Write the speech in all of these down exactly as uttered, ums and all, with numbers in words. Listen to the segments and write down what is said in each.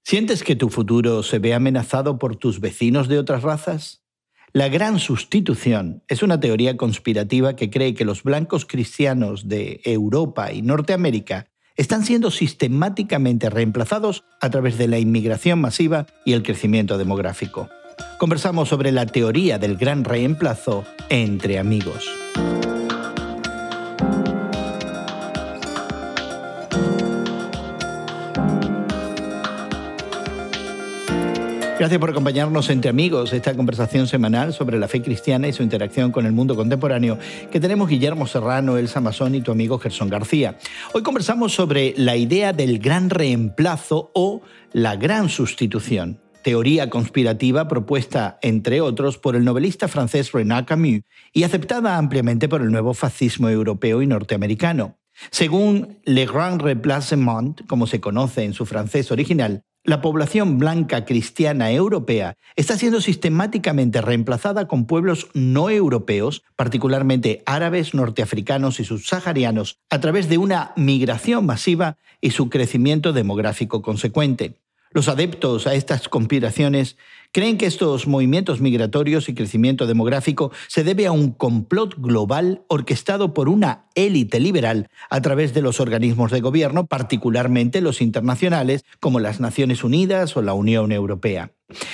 ¿Sientes que tu futuro se ve amenazado por tus vecinos de otras razas? La gran sustitución es una teoría conspirativa que cree que los blancos cristianos de Europa y Norteamérica están siendo sistemáticamente reemplazados a través de la inmigración masiva y el crecimiento demográfico. Conversamos sobre la teoría del gran reemplazo entre amigos. Gracias por acompañarnos entre amigos, esta conversación semanal sobre la fe cristiana y su interacción con el mundo contemporáneo que tenemos Guillermo Serrano, Elsa Masón y tu amigo Gerson García. Hoy conversamos sobre la idea del gran reemplazo o la gran sustitución, teoría conspirativa propuesta, entre otros, por el novelista francés René Camus y aceptada ampliamente por el nuevo fascismo europeo y norteamericano. Según Le Grand Remplacement, como se conoce en su francés original, la población blanca cristiana europea está siendo sistemáticamente reemplazada con pueblos no europeos, particularmente árabes, norteafricanos y subsaharianos, a través de una migración masiva y su crecimiento demográfico consecuente. Los adeptos a estas conspiraciones creen que estos movimientos migratorios y crecimiento demográfico se debe a un complot global orquestado por una élite liberal a través de los organismos de gobierno, particularmente los internacionales, como las Naciones Unidas o la Unión Europea.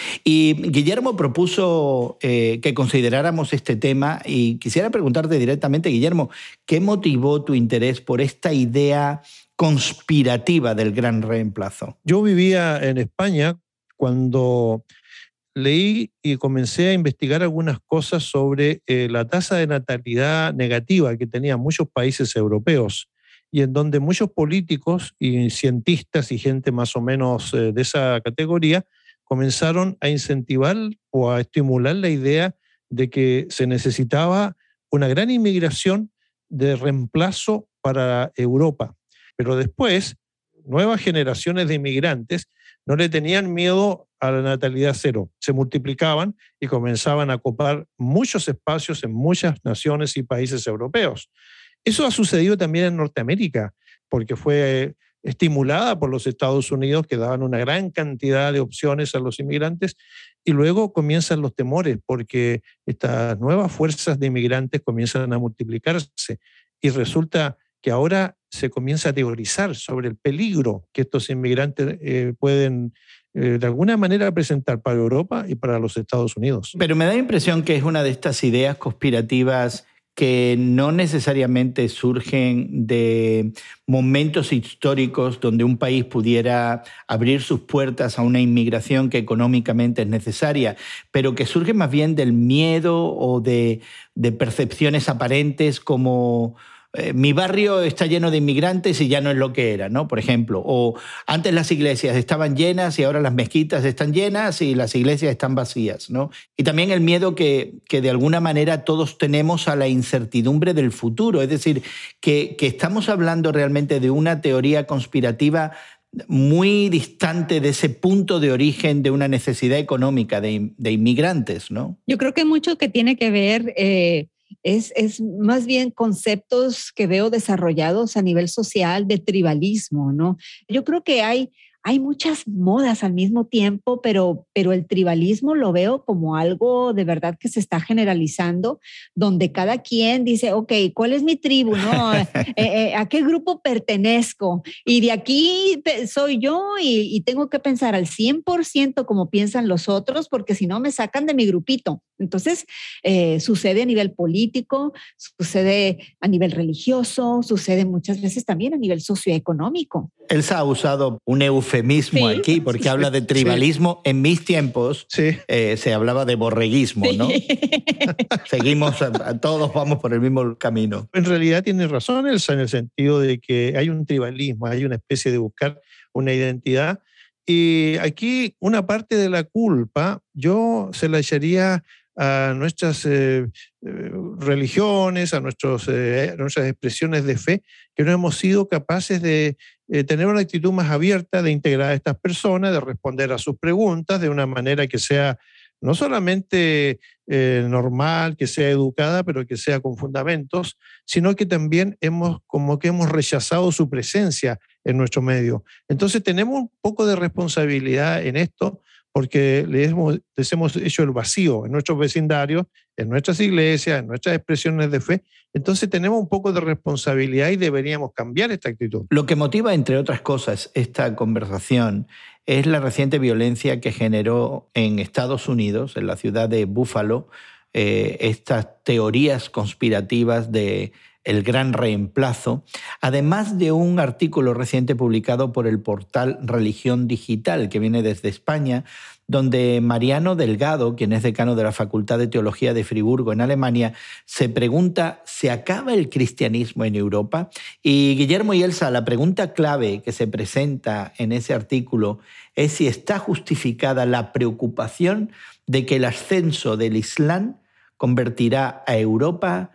Y Guillermo propuso eh, que consideráramos este tema y quisiera preguntarte directamente, Guillermo, ¿qué motivó tu interés por esta idea conspirativa del gran reemplazo? Yo vivía en España cuando leí y comencé a investigar algunas cosas sobre eh, la tasa de natalidad negativa que tenían muchos países europeos y en donde muchos políticos y cientistas y gente más o menos eh, de esa categoría comenzaron a incentivar o a estimular la idea de que se necesitaba una gran inmigración de reemplazo para Europa. Pero después, nuevas generaciones de inmigrantes no le tenían miedo a la natalidad cero. Se multiplicaban y comenzaban a ocupar muchos espacios en muchas naciones y países europeos. Eso ha sucedido también en Norteamérica, porque fue estimulada por los Estados Unidos, que daban una gran cantidad de opciones a los inmigrantes, y luego comienzan los temores, porque estas nuevas fuerzas de inmigrantes comienzan a multiplicarse, y resulta que ahora se comienza a teorizar sobre el peligro que estos inmigrantes eh, pueden eh, de alguna manera presentar para Europa y para los Estados Unidos. Pero me da la impresión que es una de estas ideas conspirativas que no necesariamente surgen de momentos históricos donde un país pudiera abrir sus puertas a una inmigración que económicamente es necesaria, pero que surge más bien del miedo o de, de percepciones aparentes como Eh, mi barrio está lleno de inmigrantes y ya no es lo que era, ¿no? Por ejemplo, o antes las iglesias estaban llenas y ahora las mezquitas están llenas y las iglesias están vacías, ¿no? Y también el miedo que, que de alguna manera todos tenemos a la incertidumbre del futuro, es decir, que, que estamos hablando realmente de una teoría conspirativa muy distante de ese punto de origen de una necesidad económica de, de inmigrantes, ¿no? Yo creo que mucho que tiene que ver eh, es, es más bien conceptos que veo desarrollados a nivel social de tribalismo, ¿no? Yo creo que hay, hay muchas modas al mismo tiempo, pero, pero el tribalismo lo veo como algo de verdad que se está generalizando, donde cada quien dice, ok, ¿cuál es mi tribu? ¿No? eh, eh, ¿A qué grupo pertenezco? Y de aquí soy yo y, y tengo que pensar al cien por ciento como piensan los otros, porque si no me sacan de mi grupito. Entonces, eh, sucede a nivel político, sucede a nivel religioso, sucede muchas veces también a nivel socioeconómico. Elsa ha usado un eufemismo sí, aquí porque sí, habla de tribalismo. Sí. En mis tiempos sí. eh, se hablaba de borreguismo, sí. ¿no? Seguimos, a, a todos vamos por el mismo camino. En realidad tiene razón Elsa en el sentido de que hay un tribalismo, hay una especie de buscar una identidad. Y aquí una parte de la culpa yo se la echaría a nuestras eh, religiones, a, nuestros, eh, a nuestras expresiones de fe, que no hemos sido capaces de eh, tener una actitud más abierta, de integrar a estas personas, de responder a sus preguntas de una manera que sea no solamente eh, normal, que sea educada, pero que sea con fundamentos, sino que también hemos, como que hemos rechazado su presencia en nuestro medio. Entonces tenemos un poco de responsabilidad en esto, porque les hemos, les hemos hecho el vacío en nuestros vecindarios, en nuestras iglesias, en nuestras expresiones de fe. Entonces tenemos un poco de responsabilidad y deberíamos cambiar esta actitud. Lo que motiva, entre otras cosas, esta conversación es la reciente violencia que generó en Estados Unidos, en la ciudad de Buffalo, eh, estas teorías conspirativas de el gran reemplazo, además de un artículo reciente publicado por el portal Religión Digital, que viene desde España, donde Mariano Delgado, quien es decano de la Facultad de Teología de Friburgo en Alemania, se pregunta, ¿se acaba el cristianismo en Europa? Y Guillermo y Elsa, la pregunta clave que se presenta en ese artículo es si está justificada la preocupación de que el ascenso del Islam convertirá a Europa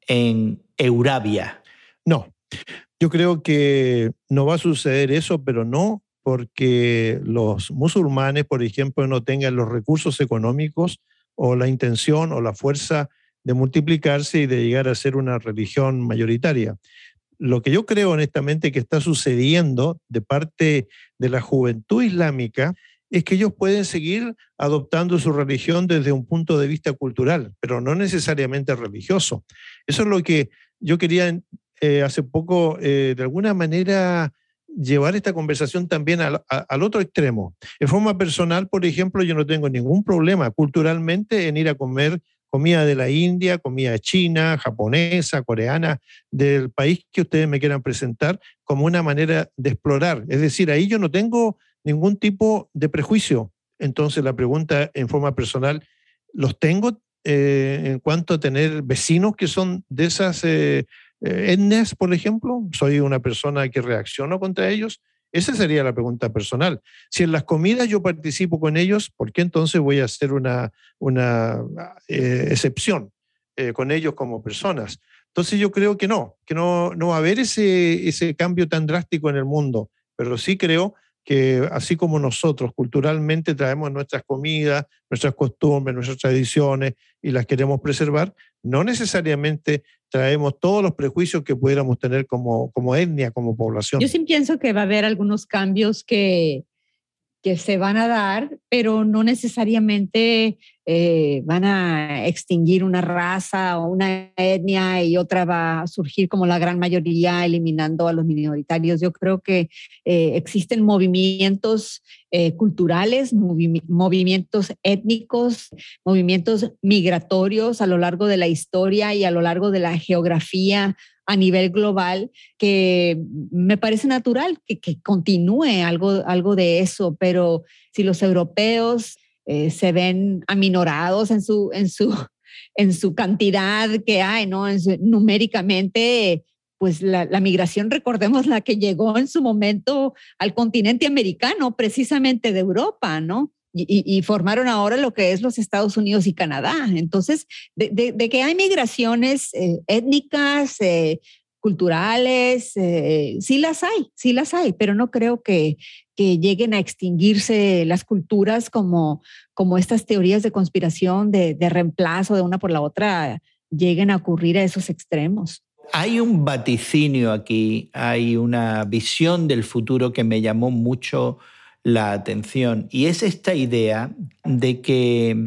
en Eurabia. No, yo creo que no va a suceder eso, pero no porque los musulmanes, por ejemplo, no tengan los recursos económicos o la intención o la fuerza de multiplicarse y de llegar a ser una religión mayoritaria. Lo que yo creo honestamente que está sucediendo de parte de la juventud islámica es que ellos pueden seguir adoptando su religión desde un punto de vista cultural, pero no necesariamente religioso. Eso es lo que yo quería eh, hace poco, eh, de alguna manera, llevar esta conversación también al, a, al otro extremo. En forma personal, por ejemplo, yo no tengo ningún problema culturalmente en ir a comer comida de la India, comida china, japonesa, coreana, del país que ustedes me quieran presentar, como una manera de explorar. Es decir, ahí yo no tengo ningún tipo de prejuicio. Entonces la pregunta en forma personal, ¿los tengo eh, en cuanto a tener vecinos que son de esas eh, eh, etnias, por ejemplo? ¿Soy una persona que reacciono contra ellos? Esa sería la pregunta personal. Si en las comidas yo participo con ellos, ¿por qué entonces voy a hacer una, una eh, excepción eh, con ellos como personas? Entonces yo creo que no, que no, no va a haber ese, ese cambio tan drástico en el mundo, pero sí creo que así como nosotros culturalmente traemos nuestras comidas, nuestras costumbres, nuestras tradiciones y las queremos preservar, no necesariamente traemos todos los prejuicios que pudiéramos tener como, como etnia, como población. Yo sí pienso que va a haber algunos cambios que, que se van a dar, pero no necesariamente eh, van a extinguir una raza o una etnia y otra va a surgir como la gran mayoría eliminando a los minoritarios. Yo creo que eh, existen movimientos eh, culturales, movi- movimientos étnicos, movimientos migratorios a lo largo de la historia y a lo largo de la geografía a nivel global, que me parece natural que, que continúe algo, algo de eso, pero si los europeos eh, se ven aminorados en su, en, su, en su cantidad que hay, ¿no? En su, numéricamente, pues la, la migración, recordemos la que llegó en su momento al continente americano, precisamente de Europa, ¿no? Y, y formaron ahora lo que es los Estados Unidos y Canadá. Entonces, de, de, de que hay migraciones eh, étnicas, eh, culturales, eh, sí las hay, sí las hay, pero no creo que, que lleguen a extinguirse las culturas como, como estas teorías de conspiración, de, de reemplazo de una por la otra, lleguen a ocurrir a esos extremos. Hay un vaticinio aquí, hay una visión del futuro que me llamó mucho la atención, y es esta idea de que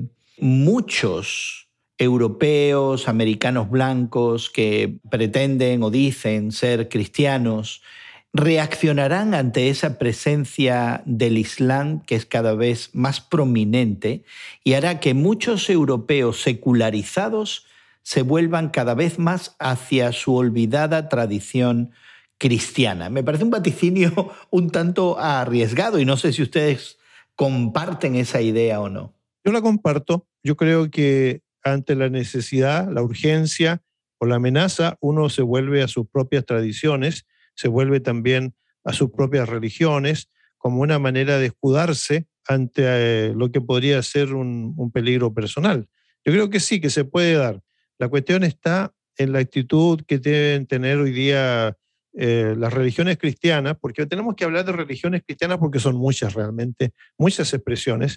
muchos europeos, americanos blancos que pretenden o dicen ser cristianos reaccionarán ante esa presencia del Islam que es cada vez más prominente y hará que muchos europeos secularizados se vuelvan cada vez más hacia su olvidada tradición cristiana. Me parece un vaticinio un tanto arriesgado y no sé si ustedes comparten esa idea o no. Yo la comparto. Yo creo que ante la necesidad, la urgencia o la amenaza, uno se vuelve a sus propias tradiciones, se vuelve también a sus propias religiones como una manera de escudarse ante eh, lo que podría ser un, un peligro personal. Yo creo que sí, que se puede dar. La cuestión está en la actitud que deben tener hoy día Eh, las religiones cristianas, porque tenemos que hablar de religiones cristianas porque son muchas realmente, muchas expresiones,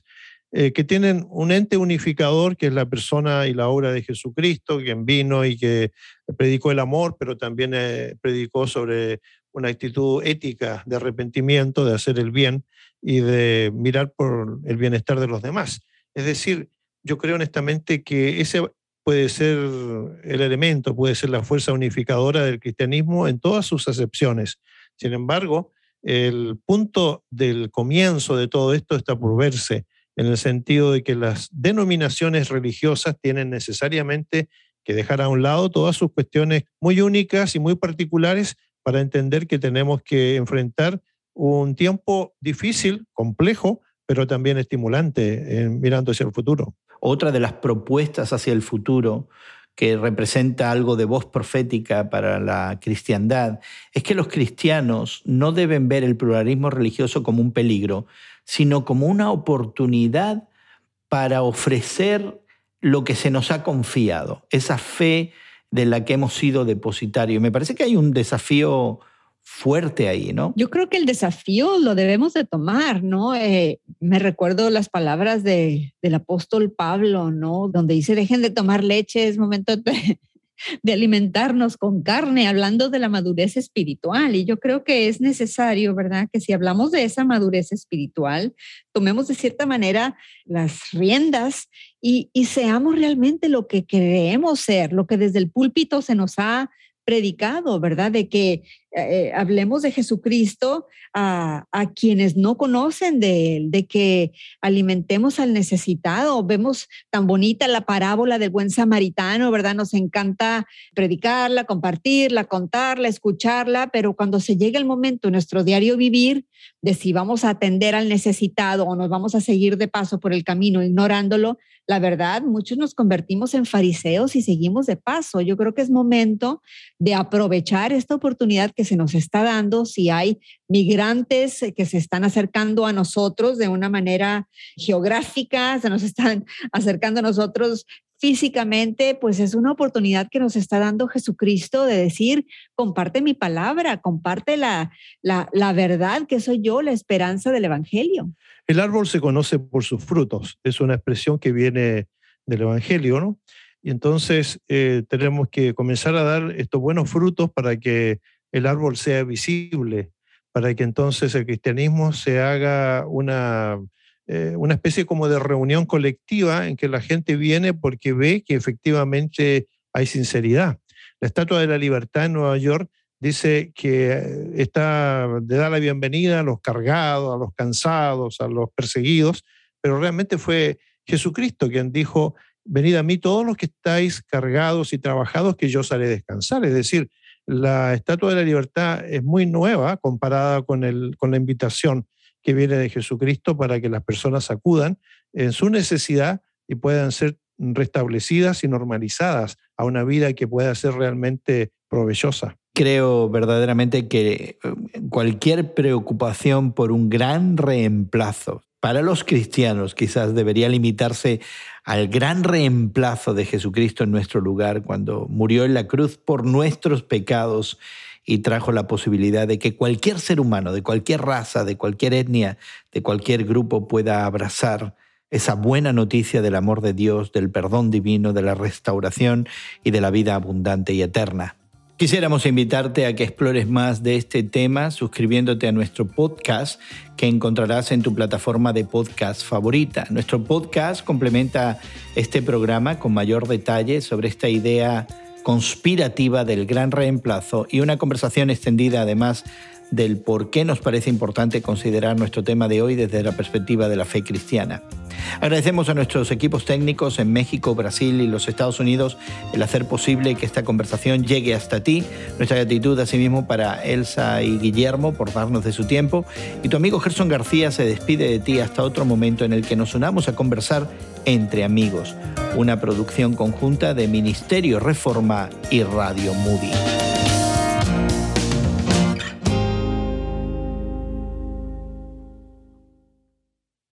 eh, que tienen un ente unificador que es la persona y la obra de Jesucristo, quien vino y que predicó el amor, pero también eh, predicó sobre una actitud ética de arrepentimiento, de hacer el bien y de mirar por el bienestar de los demás. Es decir, yo creo honestamente que ese puede ser el elemento, puede ser la fuerza unificadora del cristianismo en todas sus acepciones. Sin embargo, el punto del comienzo de todo esto está por verse, en el sentido de que las denominaciones religiosas tienen necesariamente que dejar a un lado todas sus cuestiones muy únicas y muy particulares para entender que tenemos que enfrentar un tiempo difícil, complejo, pero también estimulante, eh, mirando hacia el futuro. Otra de las propuestas hacia el futuro que representa algo de voz profética para la cristiandad es que los cristianos no deben ver el pluralismo religioso como un peligro, sino como una oportunidad para ofrecer lo que se nos ha confiado, esa fe de la que hemos sido depositarios. Me parece que hay un desafío fuerte ahí, ¿no? Yo creo que el desafío lo debemos de tomar, ¿no? Eh, me recuerdo las palabras de, del apóstol Pablo, ¿no? Donde dice, dejen de tomar leche, es momento de, de alimentarnos con carne, hablando de la madurez espiritual. Y yo creo que es necesario, ¿verdad? Que si hablamos de esa madurez espiritual, tomemos de cierta manera las riendas y, y seamos realmente lo que creemos ser, lo que desde el púlpito se nos ha predicado, ¿verdad? De que eh, hablemos de Jesucristo a, a quienes no conocen de Él, de que alimentemos al necesitado. Vemos tan bonita la parábola del buen samaritano, ¿verdad? Nos encanta predicarla, compartirla, contarla, escucharla, pero cuando se llega el momento en nuestro diario vivir de si vamos a atender al necesitado o nos vamos a seguir de paso por el camino ignorándolo, la verdad, muchos nos convertimos en fariseos y seguimos de paso. Yo creo que es momento de aprovechar esta oportunidad que se nos está dando. Si hay migrantes que se están acercando a nosotros de una manera geográfica, se nos están acercando a nosotros físicamente, pues es una oportunidad que nos está dando Jesucristo de decir, comparte mi palabra, comparte la, la, la verdad que soy yo, la esperanza del Evangelio. El árbol se conoce por sus frutos, es una expresión que viene del Evangelio, ¿no? Y entonces eh, tenemos que comenzar a dar estos buenos frutos para que el árbol sea visible, para que entonces el cristianismo se haga una, eh, una especie como de reunión colectiva en que la gente viene porque ve que efectivamente hay sinceridad. La Estatua de la Libertad en Nueva York dice que está, le da la bienvenida a los cargados, a los cansados, a los perseguidos, pero realmente fue Jesucristo quien dijo, venid a mí todos los que estáis cargados y trabajados, que yo os haré descansar. Es decir, la Estatua de la Libertad es muy nueva comparada con, el, con la invitación que viene de Jesucristo para que las personas acudan en su necesidad y puedan ser restablecidas y normalizadas a una vida que pueda ser realmente provechosa. Creo verdaderamente que cualquier preocupación por un gran reemplazo para los cristianos quizás debería limitarse al gran reemplazo de Jesucristo en nuestro lugar cuando murió en la cruz por nuestros pecados y trajo la posibilidad de que cualquier ser humano, de cualquier raza, de cualquier etnia, de cualquier grupo pueda abrazar esa buena noticia del amor de Dios, del perdón divino, de la restauración y de la vida abundante y eterna. Quisiéramos invitarte a que explores más de este tema suscribiéndote a nuestro podcast que encontrarás en tu plataforma de podcast favorita. Nuestro podcast complementa este programa con mayor detalle sobre esta idea conspirativa del gran reemplazo y una conversación extendida además del por qué nos parece importante considerar nuestro tema de hoy desde la perspectiva de la fe cristiana. Agradecemos a nuestros equipos técnicos en México, Brasil y los Estados Unidos el hacer posible que esta conversación llegue hasta ti. Nuestra gratitud asimismo para Elsa y Guillermo por darnos de su tiempo. Y tu amigo Gerson García se despide de ti hasta otro momento en el que nos unamos a conversar entre amigos. Una producción conjunta de Ministerio Reforma y Radio Moody.